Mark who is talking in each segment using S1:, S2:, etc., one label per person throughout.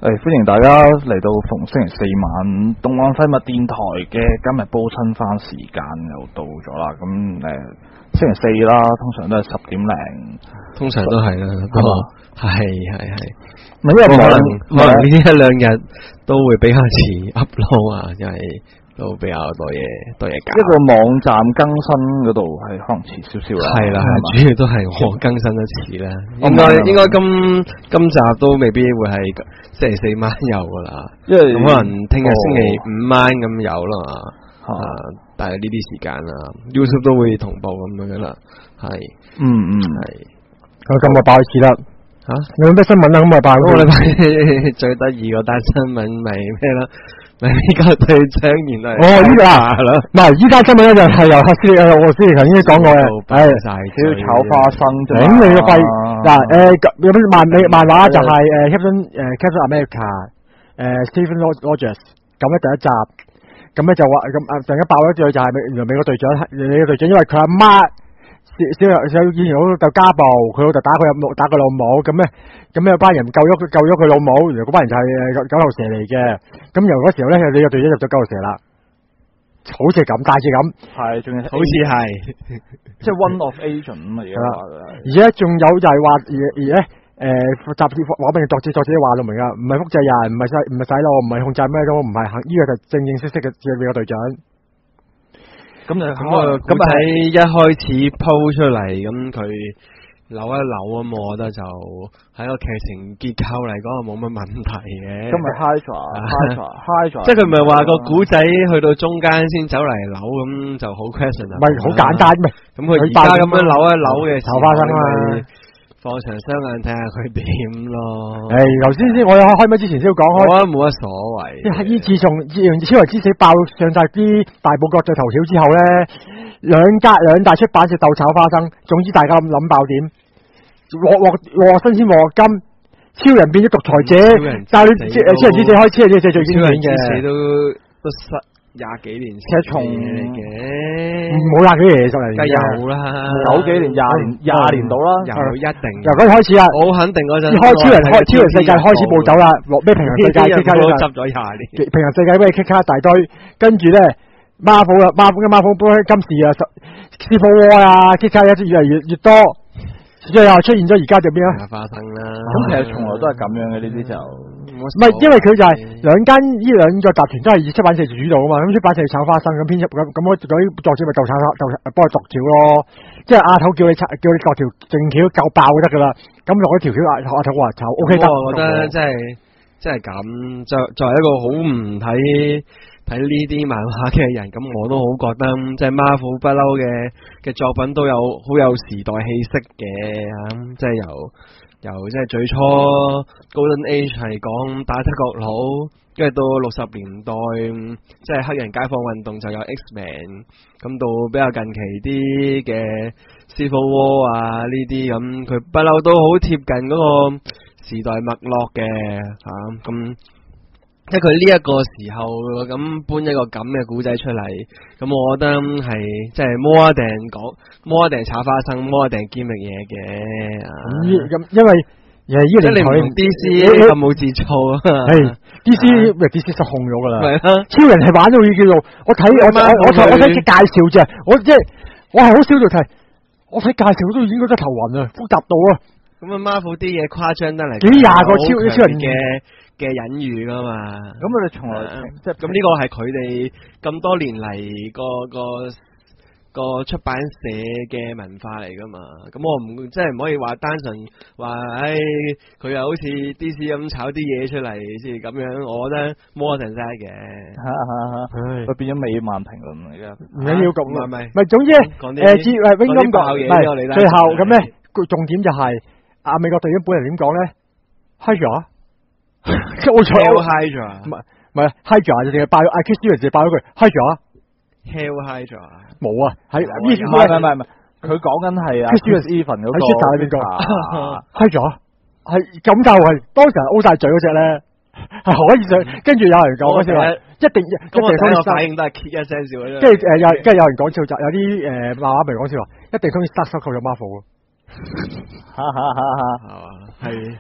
S1: 歡迎大家嚟到逢星期四晚東岸廢物電台嘅今日煲親番時間又到咗啦。咁星期四啦，通常都係10點零，
S2: 通常都係啦，不過係。
S1: 因為
S2: 可能呢一兩日都會比較遲 upload 啊，因為都比較多嘢搞。
S1: 一個網站更新嗰度係可能遲少少啦。係啦，
S2: 主要都係我更新得遲啦。應該今集都未必會係星期四晚有噶啦，因為可能聽日星期五晚咁有啦嘛。但係呢啲時間啦 ，YouTube 都會同步咁樣噶啦。係，係。
S3: 今日爆次啦。有咩新聞啊？咁咪爆嗰個禮拜
S2: 最得意嗰單新聞咪咩啦？咪呢個隊長原來
S3: 依家啦，唔係依單新聞咧就係由我先頭已經講過嘅，
S1: 少炒花生啫。
S3: 頂你個肺嗱有咩漫畫就係Captain America Stephen Rogers 咁咧第一集，咁咧就話咁突然間爆咗一句就係原來美國隊長你個隊長因為佢阿媽。小以前老豆家暴，佢老豆打佢老母，咁有班人救咗佢老母，原來嗰班人就係九頭蛇嚟嘅，咁由嗰時候咧，你個隊長入咗九頭蛇啦，好似咁，大致咁，
S1: 係，仲有
S2: 好似係，
S1: 即係 one of Asian 咁啊，
S3: 而家仲有就係話雜誌話俾你作者話到明啊，唔係複製人，唔係洗腦，唔係控制咩都唔係，呢個就正式嘅美國隊長。
S2: 咁喺一開始鋪出嚟，咁佢扭一扭咁，我覺得就喺個劇情結構嚟講冇乜問題嘅。
S1: 咁咪 Hydra，
S2: 即係佢唔係話個古仔去到中間先走嚟扭，咁就好 question 啊。
S3: 唔係好簡單咩？
S2: 咁佢而家咁樣扭一扭嘅時候，
S3: 炒花生啊！
S2: 放長雙眼睇下佢點咯。
S3: 頭先我有開咪之前先要講開，
S2: 我覺得冇乜所謂。
S3: 自從超人之死爆上晒啲大報國際頭條之後咧，兩大出版社鬥炒花生，總之大家諗爆點，鑊新鮮鑊金，超人變咗獨裁者，但係你超人之死開超人之死最經典嘅，
S2: 都失。20幾年前
S1: 從
S2: 嘅，
S3: 冇20幾年出嚟，
S2: 梗有啦
S1: ，9幾年、20年到啦，
S2: 有一定。
S3: 由嗰陣開始啊，
S2: 我肯定嗰陣，
S3: 超人世界開始暴走啦，落咩平行世界
S2: ，kick 卡都執咗20年，
S3: 平行世界俾你 kick 卡一大堆，跟住咧 Marvel 今時啊，Civil War 啊 kick 卡越嚟越多。最後出現咗而家就邊啊？
S2: 花生啦，
S1: 咁其實從來都係咁樣嘅呢啲就，
S3: 唔係因為佢就係呢兩個集團都係以出版社主導啊嘛，咁出版社炒花生，咁編輯咁我嗰啲作者咪鬥幫佢度橋咯，即係阿頭叫你度條正橋夠爆就得噶啦，咁落咗條橋阿頭話炒 OK 得，
S2: 我覺得真係咁，作為一個好唔睇呢啲漫畫嘅人，咁我都好覺得即係 Marvel 不嬲嘅作品都有好有時代氣息嘅，即係由即係最初 Golden Age 係講打德國佬，跟住到60年代即係黑人解放運動就有 X-Men， 咁到比較近期啲嘅 Civil War 啊呢啲咁，佢不嬲都好貼近嗰個時代脈絡嘅咁。即係佢呢一個時候咁搬一個咁嘅古仔出嚟，咁我覺得係即係more定炒花生，more定堅力嘢嘅。
S3: 咁因為呢個年代
S2: DC 咁冇節操啊
S3: ，DC 失控咗噶啦。超人係玩到叫做我睇介紹啫，我係好少度睇，我睇介紹都已經覺得頭暈啊，複雜到啊。
S2: 咁Marvel 啲嘢誇張得嚟，
S3: 幾廿個超人
S2: 嘅隱喻噶嘛，
S1: 咁我哋從來
S2: 即係咁呢個係佢哋咁多年嚟個出版社嘅文化嚟噶嘛，咁我即係唔可以話單純話，佢又好似 DC 咁炒啲嘢出嚟先咁樣，我覺得more than that嘅，
S1: 佢變咗美漫評論嚟噶，
S3: 唔緊要咁啊，唔係總之Wing 金講嘢，最後咁咧，重點就係美國隊長本人點講咧 ，Hydra。我錯
S2: Hydra
S3: 唔係 Hydra 就淨係爆咗 Chris Stevens 就爆咗句
S2: Hell Hydra
S3: 冇啊，喺
S1: 唔係佢講緊係Chris Stevens Even 嗰個喺
S3: Twitter 裏邊講 Hydra 係咁就係當時係 O 晒嘴嗰隻咧，係可以上，跟住有人講嗰時話一定
S2: 反應都係 kick 一聲笑嘅，
S3: 跟住有人講笑就有啲漫畫咪講笑話，一定通 Stark 收購咗 Marvel
S2: 係。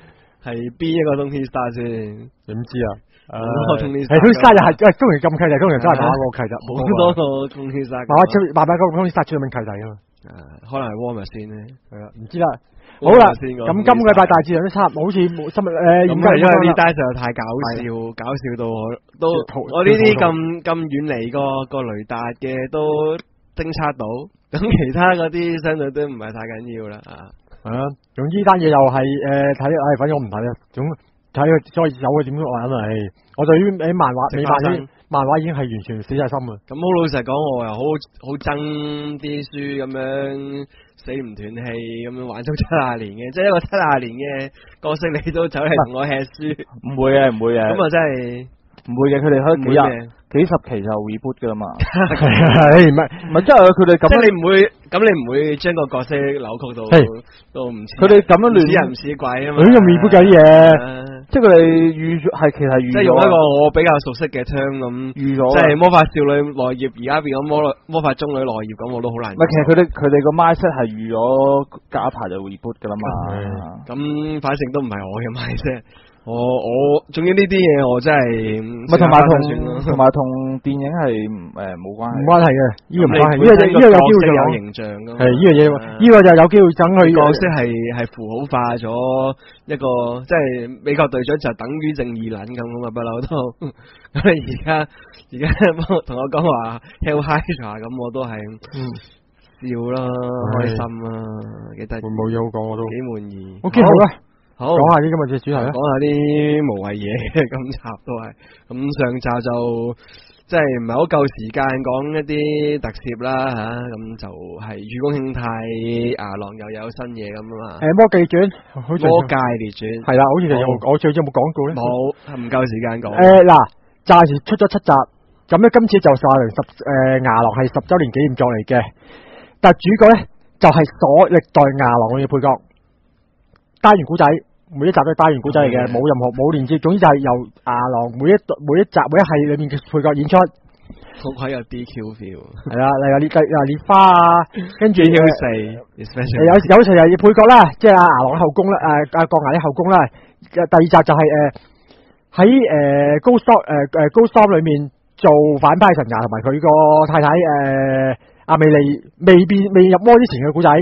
S2: 係邊一個 Tony Stark 先？
S3: 點知啊？
S2: Tony
S3: 係 Tony Stark 又係，中意咁契弟，通常都係打個契弟，
S2: 好多個 Tony Stark。
S3: 慢慢個 Tony Stark 出名契弟啊嘛。
S2: 可能係 War Machine 咧。係啊，
S3: 唔知啦。好啦，咁今個禮拜大致上都差唔多，好似冇新聞
S2: 咁係因為呢單實在太搞笑到我呢啲咁遠離個雷達嘅都偵測到，咁其他嗰啲相對都唔係太緊要啦啊。
S3: 係啊，總之呢單嘢又係睇，反正我唔睇啊，總睇佢再有嘅點玩啊，我對於漫畫已經係完全死晒心啊。咁
S2: 好老實講，我又好憎啲書咁樣死唔斷氣咁樣玩足70年嘅，即係一個70年嘅角色，你都走嚟同我吃書，
S1: 唔會嘅。咁
S2: 啊真係
S1: 唔會嘅，佢哋可以幾十期就 reboot 噶啦嘛。
S3: 係唔係即係佢哋咁？
S2: 即係你唔會將個角色扭曲到唔似。
S1: 佢哋咁樣亂
S2: 似人唔似鬼啊嘛。
S3: 佢用 reboot 嘅啲嘢，
S1: 即係佢哋其實預咗。
S2: 即係用一個我比較熟悉嘅 term 咁預咗，即係魔法少女內頁而家變咗魔法中女內頁咁，我都好難。
S1: 唔係，其實佢哋個 mindset 係預咗隔一排就 reboot 噶啦嘛。
S2: 咁反正都唔係我嘅 mindset。我仲要呢啲嘢，我真係
S1: 同埋同電影係冇關係，
S3: 唔關係嘅，呢個唔關係，呢個有機會
S2: 有形象噶嘛。
S3: 係呢樣嘢，呢個就有機會整佢
S2: 角色係符號化咗一個，即係美國隊長就等於正義撚咁啊，不嬲都。咁你而家同我講話 Hell Hydra 咁，我都係笑啦，開心啦，幾得意。
S3: 冇嘢好講，我都
S2: 幾滿意。
S3: OK，好啦。好，講下啲今日嘅主題啦。
S2: 講下啲無謂嘢嘅，今集都係。咁上集就即係唔係好夠時間講一啲特攝啦吓，咁就係《雨宮兄太牙狼》又有新嘢咁啊嘛。
S3: 魔界列傳，
S2: 魔界列傳係
S3: 啦，好似我最有冇講過咧？
S2: 冇，唔夠時間講。
S3: 嗱，暫時出咗7集，咁咧今次就話牙狼係10周年紀念作嚟嘅，但係主角咧就係所歷代牙狼嘅配角。單元古仔，每一集都係單元古仔嚟嘅，冇連接，總之就係由牙狼每一集每一系裏面嘅配角演出，
S2: 好鬼有 DQ feel。係
S3: 啦，例如烈花啊，跟住有時又要配角啦，即係牙狼後宮啦，鋼牙啲後宮啦。第二集就係喺Ghost Storm 裏面做反派神牙，同埋佢個太太阿美莉未入魔之前嘅古仔。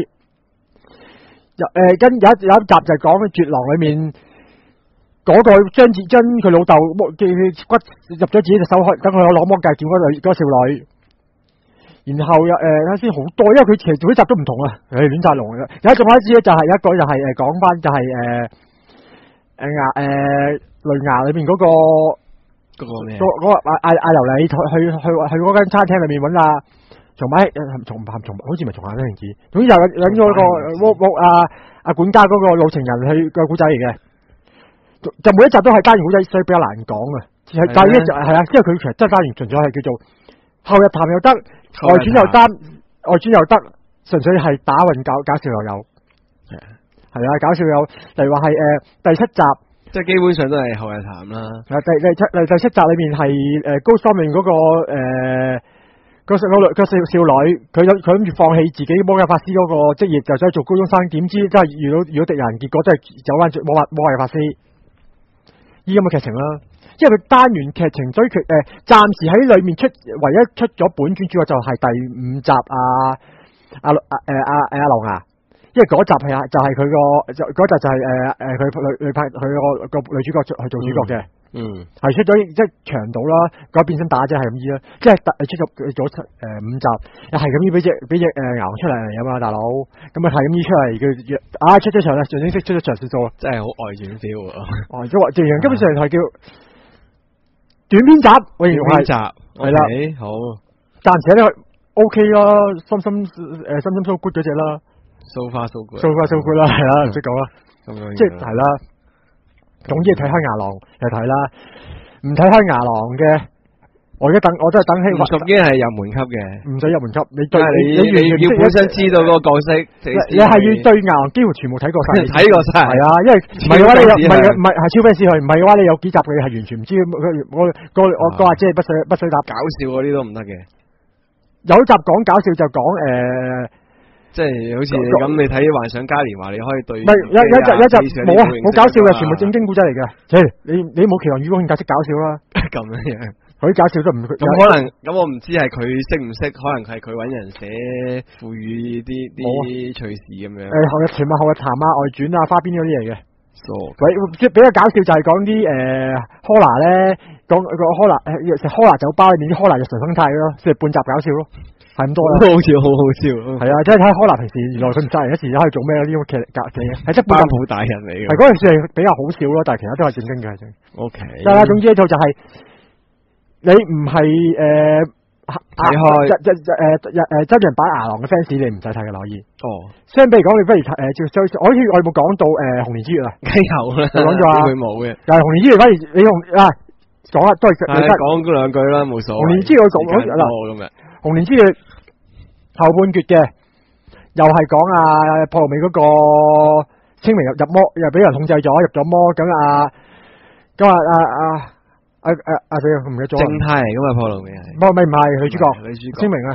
S3: 跟有一集就係講絕狼裏面嗰個將佢老豆嘅骨入咗自己隻手，等佢攞魔戒劍嗰少女。然後睇先好多，因為佢其實每一集都唔同啊，亂晒龍嘅。有一種開始咧就係有一個就係講翻就係雷牙裏面嗰個咩？嗰個阿由你去嗰間餐廳裏面揾松好似唔係松下新子，總之就揾咗個阿管家嗰個老情人去個古仔嚟嘅，就每一集都係單元古仔，所以比較難講啊。但係呢集係啊，因為佢其實真係單元，純粹係叫做後日談又得，外傳又得，純粹係打混搞笑又有，係啊，搞笑有，例如話係第7集，
S2: 即係基本上都係後日談啦。
S3: 第7集裏面係高雙面嗰個個少女，佢諗住放棄自己魔界法師嗰個職業，就想做高中生，點知真係遇到敵人，結果真係走翻魔界法師。依咁嘅劇情啦，因為佢單元劇情追劇暫時喺裏面唯一出咗本傳主角就係第5集阿狼牙，因為嗰集係就係佢個嗰集就係佢派佢個女主角去做主角嘅。係出咗即係長度啦，改變身打啫，係咁意啦。即係出咗5集，又係咁意俾隻牛出嚟啊嘛，大佬。咁啊係咁意出嚟，佢出咗場啦，正式出咗場算數，真係好外傳 feel 啊！即係話，正基本上係叫短篇集，我形容係係啦，好。暫時咧 OK 啦，心so good 嗰隻啦
S2: ，so far so good
S3: 啦，係啦，唔識講啦，即係係啦。總之睇開牙狼就睇啦，唔睇開牙狼嘅，我真係等希望。屬於係入門級嘅，唔使入門級。你要本身知道嗰個角色，你係要對牙狼幾乎全部睇過晒。睇過晒係啊，因為唔係嘅話你唔係係超 fans 去，唔係嘅話你有幾集佢係完全唔知。我話即係不水打搞笑嗰啲都唔得嘅。有一集講搞笑就講
S2: 即係好似你咁，你睇幻想嘉年華，你可以對
S3: 唔係有一集冇啊，好搞笑嘅，全部正經古仔嚟嘅。你冇期望宇光慶解釋搞笑啦，
S2: 咁樣。
S3: 佢搞笑都唔
S2: 咁可能咁我唔知係佢識唔識，可能係佢揾人寫賦予啲趣事咁樣。
S3: 全部後日談啊、外傳啊、花邊嗰啲嚟嘅。
S2: 即
S3: 係比較搞笑就係講啲科拿咧，講個科拿食科拿酒吧裏面啲科拿日常生態咯，即係半集搞笑咯，係咁多啦。
S2: 好笑，好好笑。
S3: 係啊，即係睇科拿平時原來佢唔揸人一時可以做咩嗰啲咁嘅劇嘅，係即係半集
S2: 好大人嚟嘅。
S3: 係嗰陣時係比較好笑咯，但係其他都係正經嘅。
S2: O K。
S3: 但係總之呢套就係你唔係睇開真人版牙狼嘅 fans， 你唔使睇嘅可以。哦，相比嚟講，你不如我哋冇講到紅蓮之月啊，
S2: 梗有啦，
S3: 講咗啊，
S2: 佢冇嘅。
S3: 但係紅蓮之月反而你用講啦，都係
S2: 講嗰兩句啦，冇所謂。
S3: 紅蓮之月我講嗱，紅蓮之月後半決嘅，又係講破龍尾嗰個清明入魔，又俾人控制咗入咗魔，咁死我唔記得咗。
S2: 正太嚟噶嘛，破龍尾係。
S3: 唔係女主角清明啊。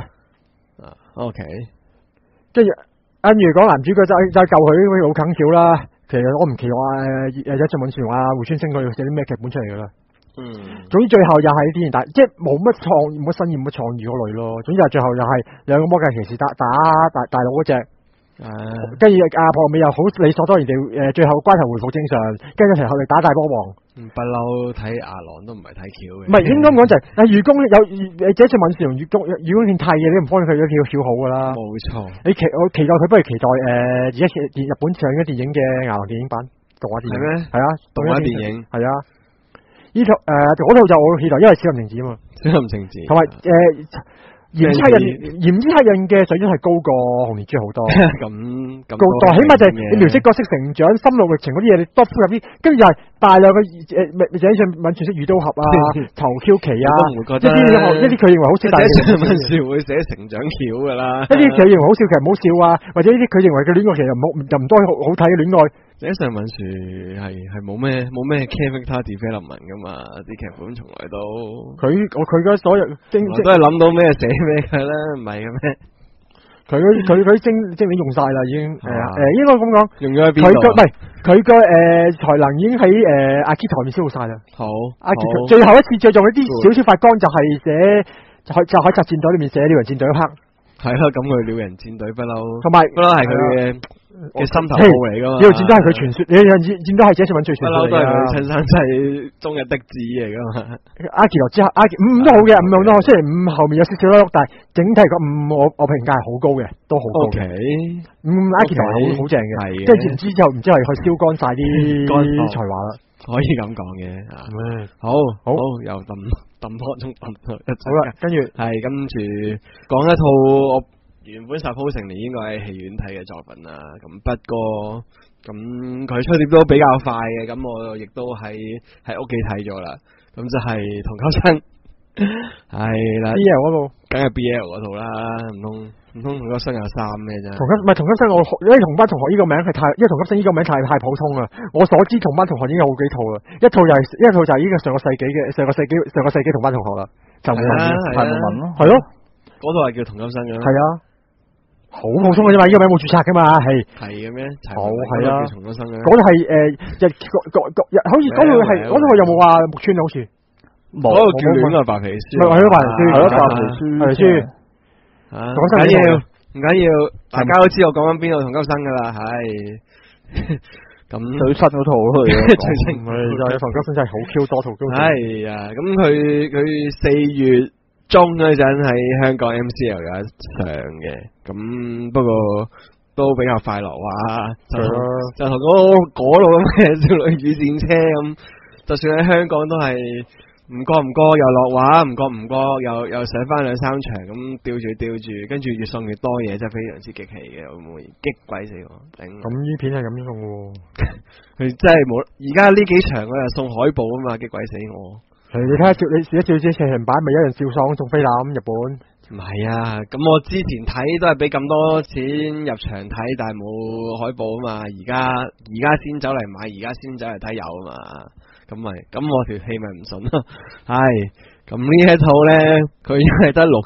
S2: O K。
S3: 跟住講男主角就救佢好梗笑啦。其實我唔期望有一隻敏船話胡川星佢寫啲咩劇本出嚟噶啦。總之最後又係啲人即係冇乜新意冇乜創意嗰類咯。總之係最後又係兩個魔界騎士打大佬嗰隻。跟住破龍尾又好理所當然地最後關頭回復正常，跟住一齊後嚟打大波王。
S2: 不嬲睇牙狼都唔係睇橋嘅。唔
S3: 係應該咁講就係，愚公有這次敏士同愚公劍太嘅，你唔幫佢都叫好噶啦。冇錯。我期待佢，不如期待而家日本上嘅電影嘅牙狼電影版動畫電影。係咩？係啊，
S2: 動畫電影
S3: 係啊。呢套嗰套就我期待，因為小林晴子啊嘛。
S2: 小林晴子。同埋
S3: 炎之黑刃嘅水準係高過紅蓮珠好多，
S2: 咁
S3: 高多，起碼就係你描寫角色成長、心路歷程嗰啲嘢，你多入啲，跟住就係大量嘅寫上敏傳式魚刀俠啊、頭 Q 期啊，一啲佢認為好笑，但係
S2: 敏傳會寫成長橋噶啦，
S3: 一啲佢認為好笑，其實唔好笑啊，或者呢啲佢認為嘅戀愛其實唔多好睇嘅戀愛。
S2: 寫上敏傳係冇咩 character development 噶嘛，啲劇本從來都
S3: 佢嘅所有都
S2: 係諗到咩寫咩嘅啦，唔係嘅咩？
S3: 佢精靈用晒啦，已經應該咁講，
S2: 用咗喺邊度？
S3: 佢嘅才能已經喺阿 Kit 台面消耗晒啦。好，阿 Kit 最後一次着重一啲少少發光，就係寫就喺集戰隊裏面寫鳥人戰隊黑。係啦，咁佢鳥人戰隊不嬲，同埋不嬲係佢嘅心頭好嚟噶嘛。鳥人戰隊係佢傳說，鳥人戰隊係寫信文最傳說嚟噶。不嬲都係佢親生仔中日的子嚟噶嘛。阿 Kit 之後，五都好嘅，五都好。雖然五後面有少少啦，但係整體個五我評價係好高嘅，都好高嘅。阿 Kit 好正嘅，即係唔知之後唔知係去燒乾晒啲才華啦。可以咁講嘅，好又抌多中抌多一好啦，跟住講一套我原本suppose成年應該喺戲院睇嘅作品啦，咁不過咁佢出碟都比較快嘅，咁我亦都喺屋企睇咗啦，咁就係同級生係啦 BL 嗰套，梗係 BL 嗰套啦，唔通同級生有三咩啫？同級生因為同班同學呢個名係因為同級生呢個名太普通啦。我所知同班同學已經有好幾套啦，一套就係呢個上個世紀同班同學啦，就係文咯，係咯，嗰套係叫同級生嘅，係啊，好普通嘅啫嘛，呢個名冇註冊噶嘛，係嘅咩？好係啊，同級生嘅，嗰套係好似嗰套有冇話木村好似冇，嗰個叫戀愛白皮書，係咯白皮書。唔緊要，大家都知我講緊邊個同級生噶啦，係咁最新嗰套去最新同級生真係好 Q 多套，係啊，咁佢4月中嗰陣喺香港 MCL 有一場嘅，咁不過都比較快樂哇，就同嗰度咁嘅少女與戰車咁，就算喺香港都係。唔覺又落畫，唔覺又上翻2-3場咁吊住，跟住越送越多嘢，真係非常之激氣嘅，會唔會激鬼死我？頂！咁呢片係咁送喎，佢真係冇。而家呢幾場我又送海報啊嘛，激鬼死我！你睇下你試一照隻成人版，咪一人笑爽送飛欖日本。唔係啊，咁我之前睇都係俾咁多錢入場睇，但係冇海報啊嘛。而家先走嚟買，而家先走嚟睇有啊嘛。咁我條氣咪唔順咯，係咁呢一套咧，佢因為得60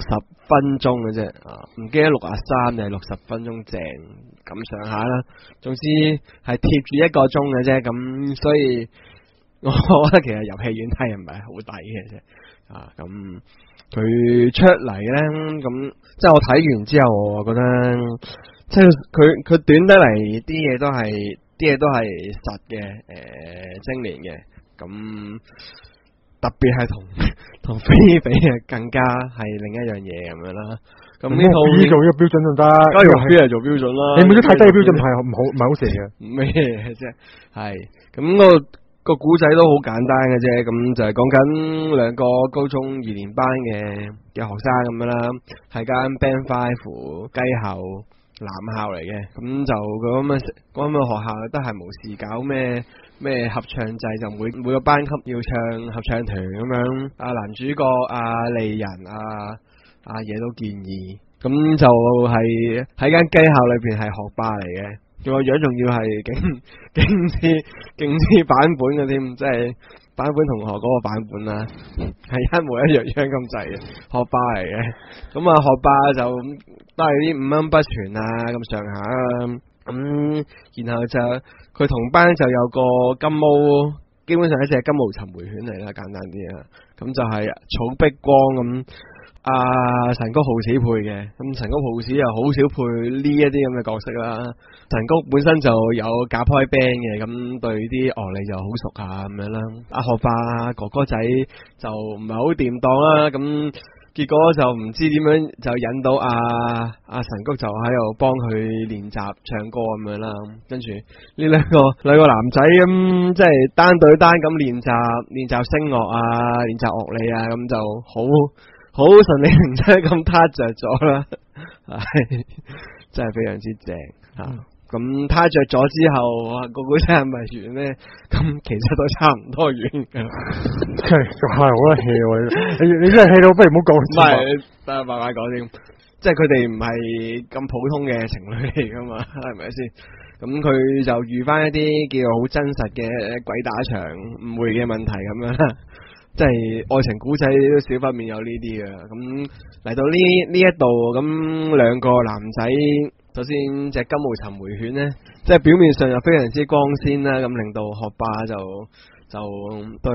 S2: 分鐘嘅啫，唔記得63定係60分鐘正咁上下啦。總之係貼住1個鐘嘅啫，咁所以我覺得其實入戲院睇唔係好抵嘅啫。咁佢出嚟咧，咁即係我睇完之後，我覺得即係佢短得嚟啲嘢都係實嘅，精煉嘅。咁特別係同菲比嘅更加係另一樣嘢咁樣啦。咁呢套
S3: 做呢個標準就得，
S2: 梗係用菲嚟做標準啦。
S3: 你每都睇低嘅標準唔係好蛇嘅。
S2: 咩啫？係咁個古仔都好簡單嘅啫，咁就係講緊兩個高中2年班嘅學生咁樣啦，係間 Band 5雞校男校嚟嘅，咁就咁嘅學校都係無事搞咩合唱制，就每個班級要唱合唱團咁樣。男主角利人阿嘢都建議，咁就係喺間雞校裏邊係學霸嚟嘅。個樣仲要係勁似版本嘅添，即係版本同學嗰個版本啦，係一模一樣咁滯嘅學霸嚟嘅。咁學霸就都係啲五音不全咁上下啦。咁然後就佢同班就有個金毛，基本上一隻金毛尋回犬嚟啦，簡單啲啊。咁就係草碧光咁。神谷浩史配嘅，咁神谷浩史又好少配呢一啲咁嘅角色啦。神谷本身就有夾開 band 嘅，咁對啲樂理就好熟咁樣啦。學霸哥哥仔就唔係好掂當啦，咁結果就唔知點樣就引到神谷就喺度幫佢練習唱歌咁樣啦。跟住呢兩個男仔咁即係單對單咁練習聲樂練習樂理咁就好順理成章咁撻着咗啦，係真係非常之正咁撻着咗之後，個古仔係咪完咧？咁其實都差唔多完噶啦。
S3: 係好得 hea 喎！你真係 hea 到，不如唔好講。唔
S2: 係，等慢慢講先。即係佢哋唔係咁普通嘅情侶嚟噶嘛，係咪先？咁佢就遇翻一啲叫做好真實嘅鬼打牆誤會嘅問題咁樣啦。即係愛情古仔都少不免有呢啲嘅，咁嚟到呢一度，咁兩個男仔，首先隻金毛尋回犬呢，即係表面上又非常之光鮮啦，咁令到學霸就對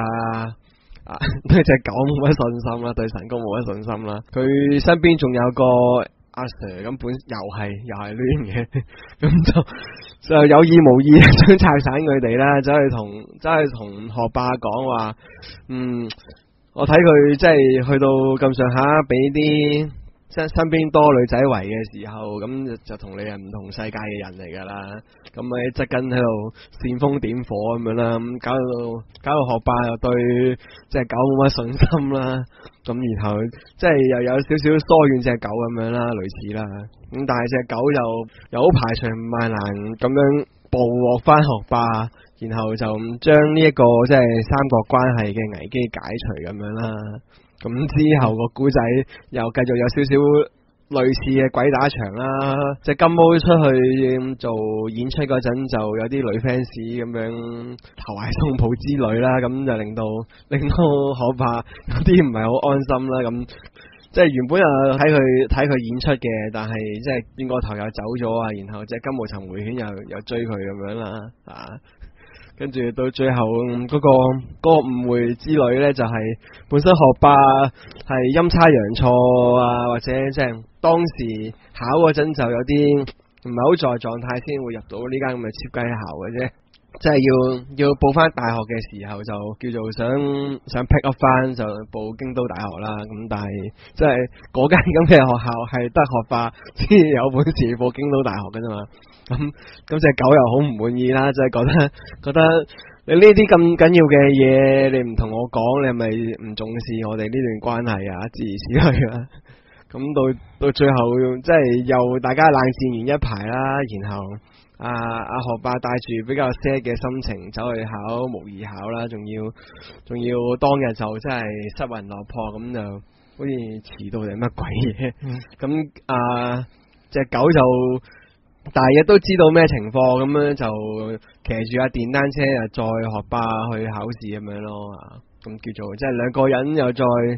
S2: 對隻狗冇乜信心啦，對神谷冇乜信心啦，佢身邊仲有個阿 Sir 咁本又係亂嘅，咁就有意無意想拆散佢哋啦，走去同學霸講話，我睇佢即係去到咁上下，俾啲身邊多女仔圍嘅時候，咁就同你係唔同世界嘅人嚟噶啦，咁喺側跟喺度煽風點火咁樣啦，咁搞到學霸又對隻狗冇乜信心啦，咁然後即係又有少少疏遠隻狗咁樣啦，類似啦，咁但係隻狗又好排除萬難咁樣捕獲翻學霸，然後就將呢一個即係三角關係嘅危機解除咁樣啦。咁之後個古仔又繼續有少少類似嘅鬼打牆啦，隻金毛出去做演出嗰陣就有啲女 fans 咁樣投懷送抱之類啦，咁就令到學霸有啲唔係好安心啦，咁即係原本又睇佢演出嘅，但係即係轉個頭又走咗啊，然後隻金毛尋回犬又追佢咁樣啦，跟住到最後嗰個誤會之旅呢，就係本身學霸係陰差陽錯或者即係當時考嗰陣就有啲唔係好在狀態先會入到呢間咁嘅超雞校嘅啫，即係要報翻大學嘅時候就叫做想 pick up 翻就報京都大學啦，咁但係即係嗰間咁嘅學校係得學霸先有本事報京都大學嘅啫嘛。咁隻狗又好唔滿意啦，即係覺得你呢啲咁緊要嘅嘢，你唔同我講，你係咪唔重視我哋呢段關係諸如此類啦。咁到最後即係又大家冷戰完一排啦，然後學霸帶住比較 sad 嘅心情走去考模擬考啦，仲要當日就真係失魂落魄，咁就好似遲到定乜鬼嘢。咁隻狗就大約都知道咩情況，咁樣就騎住架電單車載學霸去考試咁樣咯，咁叫做即係兩個人又再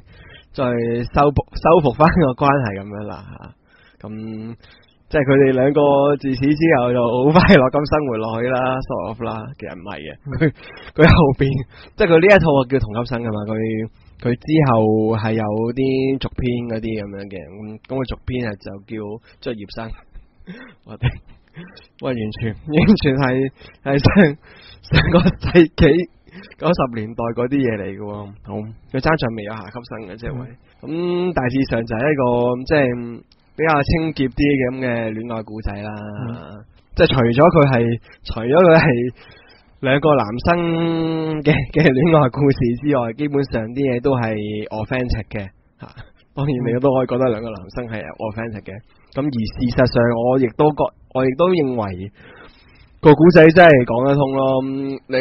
S2: 再修復翻個關係咁樣啦嚇。咁即係佢哋兩個自此之後就好快樂咁生活落去啦 ，sort of 啦，其實唔係嘅，佢後邊即係佢呢一套叫同級生噶嘛，佢之後係有啲續篇嗰啲咁樣嘅，咁個續篇就叫卒業生，我哋喂完全係上個世紀90年代嗰啲嘢嚟嘅喎，好佢爭在未有下級生嘅即係喂，咁大致上就係一個即係比較清潔啲咁嘅戀愛故仔啦，即係除咗佢係兩個男生嘅戀愛故事之外，基本上啲嘢都係 authentic 嘅嚇。當然你都可以覺得兩個男生係 authentic 嘅。咁而事實上，我亦都認為個古仔真係講得通咯。你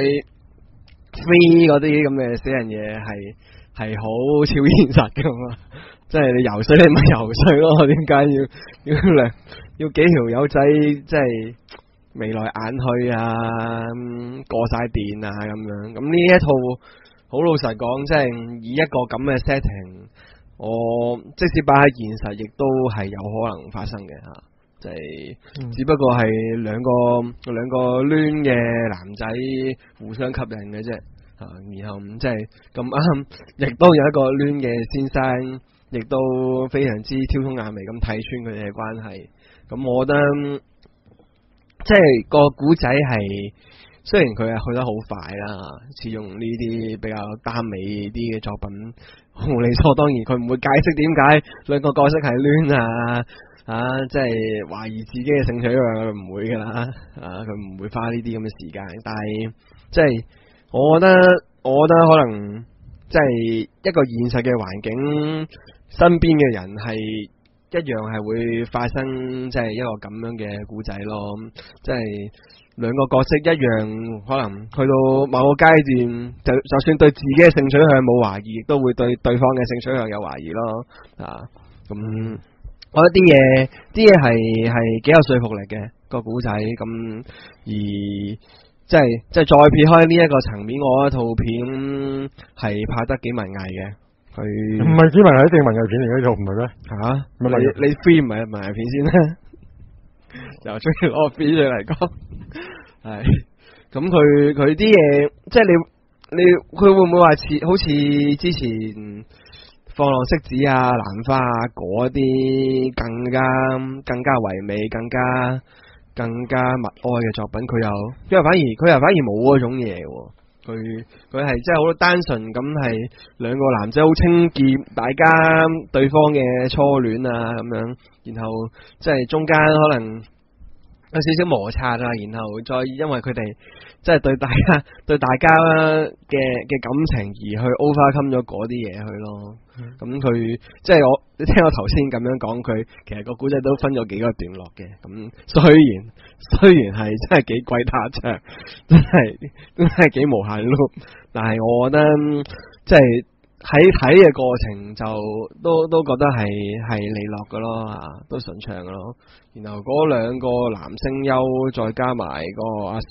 S2: free 嗰啲咁嘅死人嘢係好超現實噶嘛？即係你游水你咪游水咯，點解要幾條友仔即係眉來眼去啊，過晒電啊咁樣？咁呢一套好老實講，即係以一個咁嘅 setting， 我即使擺喺現實，亦都係有可能發生嘅吓。即係只不過係兩個攣嘅男仔互相吸引嘅啫吓，然後即係咁啱，亦都有一個攣嘅先生。亦都非常之挑通眼眉咁睇穿佢哋嘅關係，咁我覺得即係個古仔係雖然佢係去得好快啦，始終呢啲比較耽美啲嘅作品，理所當然佢唔會解釋點解兩個角色係攣即係懷疑自己嘅性取向，佢唔會噶啦，佢唔會花呢啲咁嘅時間，但係即係我覺得可能即係一個現實嘅環境。身邊嘅人係一樣係會發生即係一個咁樣嘅故仔咯，即係兩個角色一樣，可能去到某個階段，就算對自己嘅性取向冇懷疑，亦都會對對方嘅性取向有懷疑咯。咁我覺得啲嘢係幾有說服力嘅個古仔，咁而即係再撇開呢一個層面，我覺得套片係拍得幾文藝嘅。佢
S3: 唔係只文藝，一定文藝片嚟嘅，呢套唔係咩？
S2: 吓，你 free 唔係文藝片先啦，又中意攞 free 出嚟講，係咁佢啲嘢，即係你佢會唔會話好似之前放浪式子啊、蘭花啊嗰啲更加唯美、更加默哀嘅作品，佢又反而冇嗰種嘢喎。佢係真係好單純咁，係兩個男仔好清潔，大家對方嘅初戀啊咁樣，然後即係中間可能有少少摩擦啊，然後再因為佢哋即係對大家嘅感情而去 overcome 咗嗰啲嘢去咯。咁佢即係你聽我頭先咁樣講，佢其實個古仔都分咗幾個段落嘅。咁雖然係真係幾鬼打長，真係幾無限 loop， 但係我覺得即係喺睇嘅過程就都覺得係利落嘅咯，都順暢嘅咯。然後嗰兩個男聲優再加埋個阿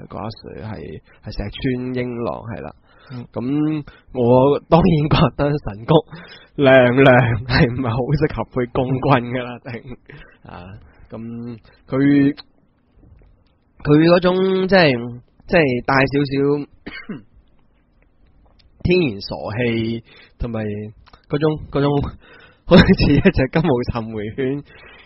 S2: Sir 係石川英郎係啦。咁我當然覺得神谷亮係唔係好適合去公軍噶啦，定咁佢嗰種即係帶少少天然傻氣，同埋嗰種好似一隻金毛尋回犬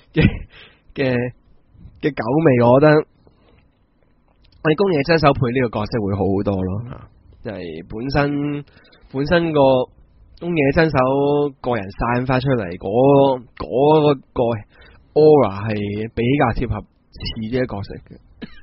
S2: 嘅狗味，我覺得我哋宮野真守配呢個角色會好好多咯。就係本身個宮野真守個人散發出嚟嗰個 aura 係比較貼合似呢個角色嘅。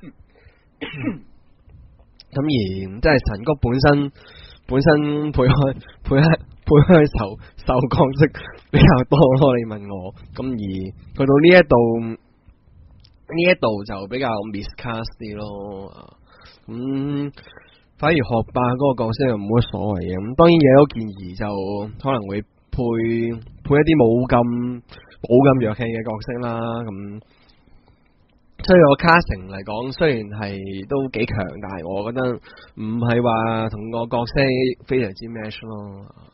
S2: 咁而即係神谷本身配開受角色比較多咯，你問我。咁而去到呢一度就比較 miscast 啲咯。咁反而學霸嗰個角色又冇乜所謂嘅，咁當然有建議就可能會配一啲冇咁弱氣嘅角色啦，咁所以我 casting 嚟講，雖然係都幾強，但係我覺得唔係話同個角色非常之 match 咯。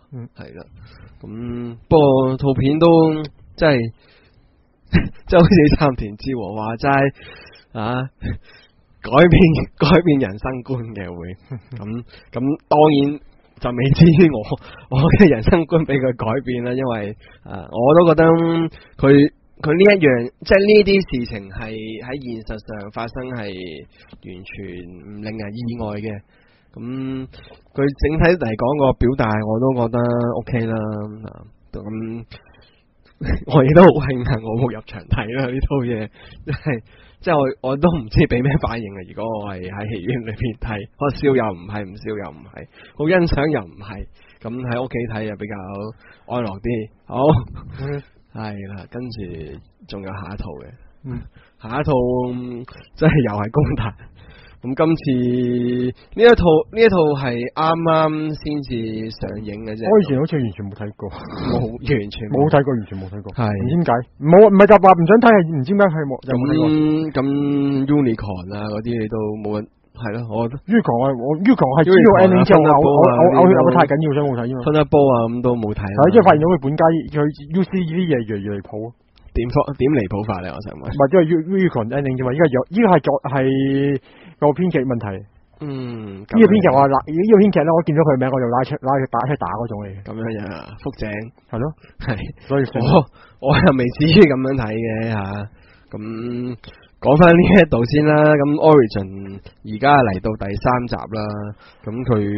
S2: 係啦。咁不過套片都真係即係好似杉田智和話齋啊，改變人生觀嘅會咁當然就未至於我嘅人生觀俾佢改變啦，因為我都覺得佢呢一樣即係呢啲事情係喺現實上發生係完全唔令人意外嘅。咁佢整體嚟講個表達我都覺得 OK 啦。咁我亦都好慶幸我冇入場睇啦呢套嘢，即係我都唔知俾咩反應啊！如果我係喺戲院裏邊睇，我笑又唔係，唔笑又唔係，好欣賞又唔係，咁喺屋企睇又比較安樂啲。好，係啦，跟住仲有下一套嘅，下一套真係又係高達。咁今次呢一套係啱啱先至上映嘅啫。
S3: 我以前好似完全冇睇過，
S2: 完全
S3: 冇睇過，完全冇睇過。
S2: 係
S3: 唔知點解，唔係就話唔想睇，係唔知點解係冇。
S2: 咁 Unicorn 啊嗰啲你都冇係咯，我
S3: Unicorn 係知道 ending 之後嘔血嘔得太緊要，所以冇睇啫嘛。
S2: 分一波啊咁都冇睇。
S3: 係即係發現到佢本家佢 UC 呢啲嘢越嚟越離譜。
S2: 點離譜法咧？我想問。
S3: 唔係即係 Unicorn ending 啫嘛，依家係個編劇問題。呢個編劇話呢個編劇咧，我見到佢名我就拉佢打嗰種嚟嘅。
S2: 咁樣樣啊，福井
S3: 係咯，
S2: 係。
S3: 所以
S2: 我又未至於咁樣睇嘅嚇。咁講翻呢一度先啦。咁 Origin 而家嚟到第3集啦。咁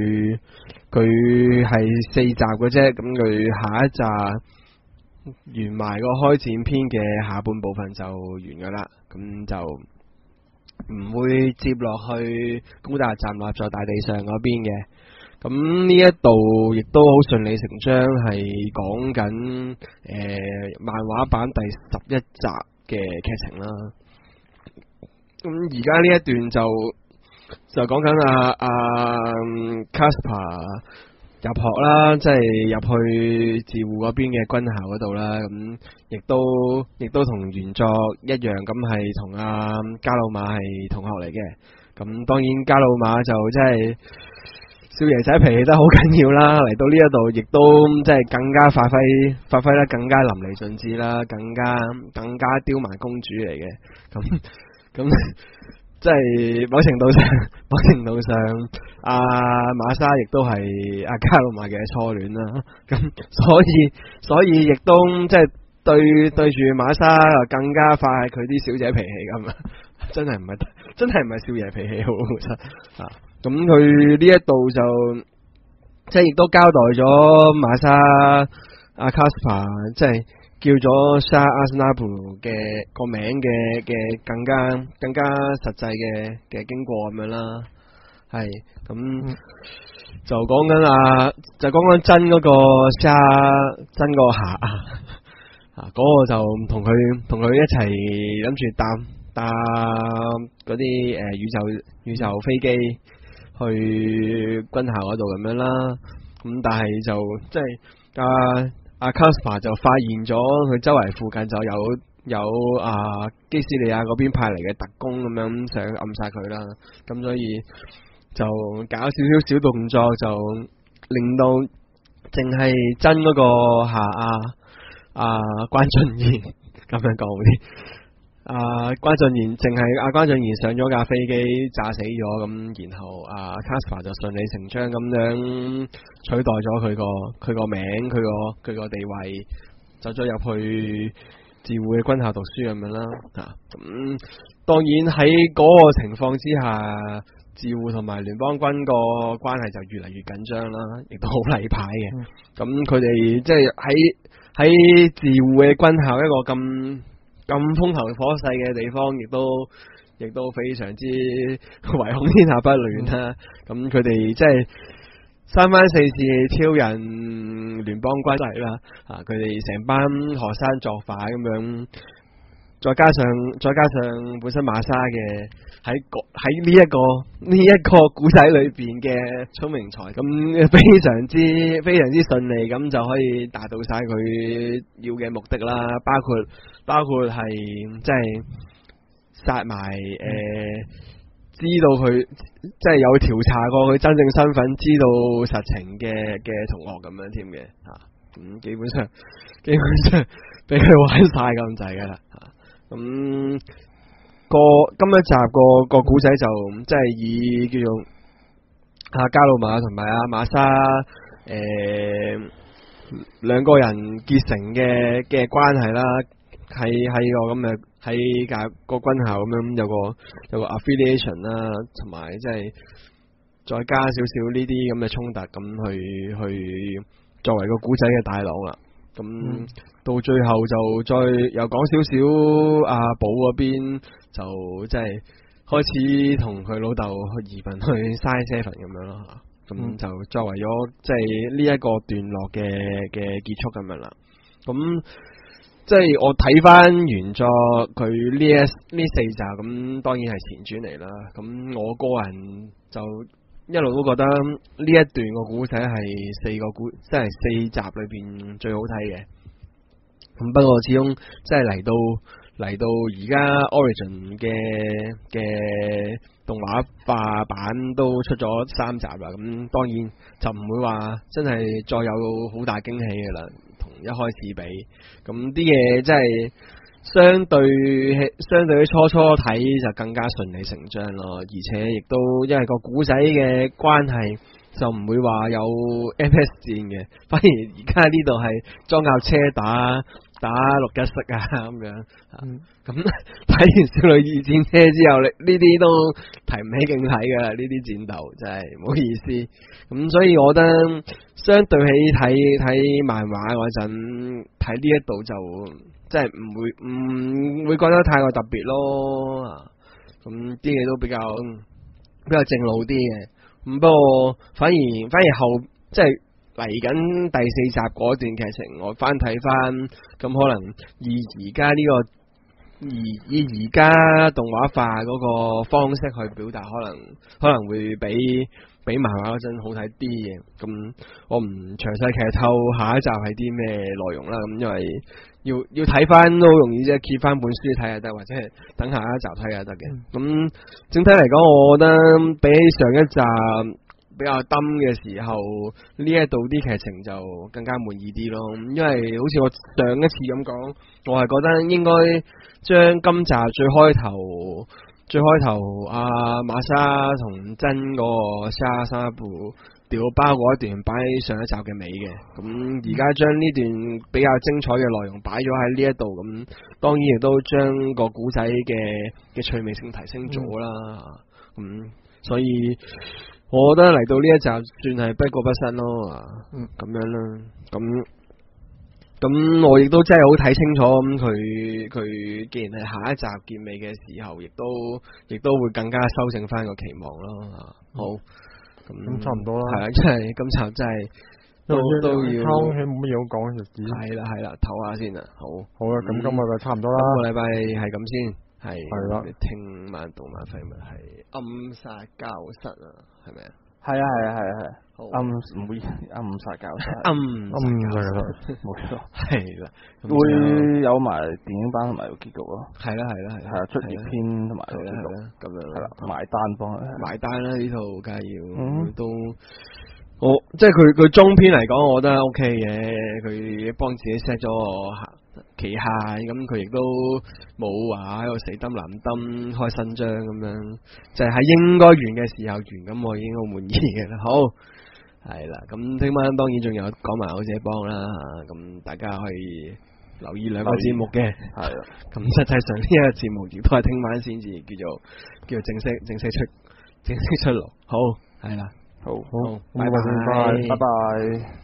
S2: 佢係4集嘅啫。咁佢下一集完埋個開戰篇嘅下半部分就完噶啦，咁就唔會接落去高達站立在大地上嗰邊嘅。咁呢一度亦都好順理成章係講緊漫畫版第11集嘅劇情啦。咁而家呢一段就講緊Caspar入學啦，即係入去自護嗰邊嘅軍校嗰度啦，咁亦都同原作一樣，咁係同加魯馬係同學嚟嘅。咁當然加魯馬就即係少爺仔脾氣得好緊要啦，嚟到呢一度亦都即係更加發揮得更加淋漓盡致啦，更加刁蠻公主嚟嘅。咁即係某程度上，馬莎亦都係加魯馬嘅初戀啦。咁所以亦都即係對住馬莎更加發佢啲小姐脾氣咁啊！真係唔係少爺脾氣好啊！咁佢呢一度就即係亦都交代咗馬莎Caspar 即係叫咗 Shah Aznabu 嘅個名嘅更加實際嘅經過咁樣啦，係咁就講緊真嗰個 Shah 真個夏嗰個就同佢一齊諗住搭嗰啲宇宙飛機去軍校嗰度咁樣啦，咁但係就即係Caspar 就發現咗佢周圍附近就有基斯利亞嗰邊派嚟嘅特工咁樣想暗殺佢啦，咁所以就搞少少小動作，就令到淨係真嗰個關俊賢咁樣講好啲。關俊賢淨係關俊賢上咗架飛機炸死咗，咁然後Caspar 就順理成章咁樣取代咗佢個名，佢個地位，走咗入去自護嘅軍校讀書咁樣啦。咁當然喺嗰個情況之下，自護同埋聯邦軍個關係就越嚟越緊張啦，亦都好例牌嘅。咁佢哋即係喺自護嘅軍校一個咁風頭火勢嘅地方，亦都非常之唯恐天下不亂啦。咁佢哋即係三番四次挑釁聯邦軍隊啦，佢哋成班學生作反咁樣，再加上本身馬莎嘅喺呢一個古仔裏邊嘅聰明才，咁非常之順利咁就可以達到晒佢要嘅目的啦，包括係即係殺埋知道佢即係有調查過佢真正身份，知道實情嘅同學咁樣添嘅嚇。咁基本上俾佢玩晒咁滯㗎啦嚇。咁今一集個古仔就即係以叫做加魯馬同埋阿馬莎兩個人結成嘅關係啦，喺個咁嘅喺個軍校咁樣有個 affiliation 啦，同埋即係再加少少呢啲咁嘅衝突咁去作為個古仔嘅大綱啦。咁到最後就再又講少少阿寶嗰邊就即係開始同佢老豆去移民去 Side 7咁樣咯嚇。咁就作為咗即係呢一個段落嘅結束咁樣啦。咁即係我睇翻原作佢呢4集，咁當然係前傳嚟啦。咁我個人就一路都覺得呢一段個古仔係即係4集裏邊最好睇嘅。咁不過始終即係嚟到而家 Origin 嘅動畫化版都出咗3集啦，咁當然就唔會話真係再有好大驚喜嘅啦，同一開始比，咁啲嘢真係相對於初睇就更加順理成章咯，而且亦都因為個古仔嘅關係，就唔會話有 MS 戰嘅，反而而家呢度係裝甲車打614啊咁樣，咁睇完少女二戰車之後，呢啲都提唔起勁睇噶啦，呢啲戰鬥真係唔好意思。咁所以我覺得相對起睇漫畫嗰陣，睇呢一度就即係唔會覺得太過特別咯。咁啲嘢都比較正路啲嘅。咁不過反而後即係嚟緊第4集嗰段劇情，我翻睇翻，咁可能以而家呢個而家動畫化嗰個方式去表達，可能會比漫畫嗰陣好睇啲嘅。咁我唔詳細劇透下一集係啲咩內容啦。咁因為要睇翻都好容易啫，揭翻本書睇就得，或者係等下一集睇就得嘅。咁整體嚟講，我覺得比起上一集比較冧嘅時候，呢一度啲劇情就更加滿意啲咯。因為好似我上一次咁講，我係覺得應該將今集最開頭阿馬莎同真嗰個沙布掉包嗰一段擺喺上一集嘅尾嘅。咁而家將呢段比較精彩嘅內容擺咗喺呢一度，咁當然亦都將個古仔嘅趣味性提升咗啦。咁所以我覺得嚟到呢一集算係不過不失咯，咁樣啦。咁我亦都真係好睇清楚，咁佢既然係下一集結尾嘅時候，亦都會更加修正翻個期望咯。好，咁
S3: 差唔多啦。係
S2: 啊，即係今集真係都要。
S3: 差起冇乜嘢好講嘅日子。
S2: 係啦，唞下先啦。好啦，
S3: 咁今日就差唔多啦。
S2: 今個禮拜係咁先。係
S3: 啦，
S2: 聽晚動漫廢物係暗殺教室啊，係咪啊？
S1: 係啊，唔會暗殺教室，
S2: 暗
S3: 殺教室，
S2: 冇錯，係啦，
S1: 會有埋電影版同埋個結局咯。
S2: 係啦，
S1: 出熱篇同埋個結局，
S2: 咁樣
S1: 係啦，埋單幫
S2: 埋單啦，呢套梗係要都。我即係佢中篇嚟講，我覺得 OK 嘅，佢幫自己 set 咗個期限，咁佢亦都冇話喺度死登藍登開新章咁樣，就係喺應該完嘅時候完，咁我已經好滿意嘅啦。好，係啦，咁聽晚當然仲有講埋好姐幫啦，咁大家可以留意兩個節目嘅，係啦。咁實際上呢一個節目亦都係聽晚先至叫做正式出爐。好，係啦。
S3: 好，
S2: 拜拜。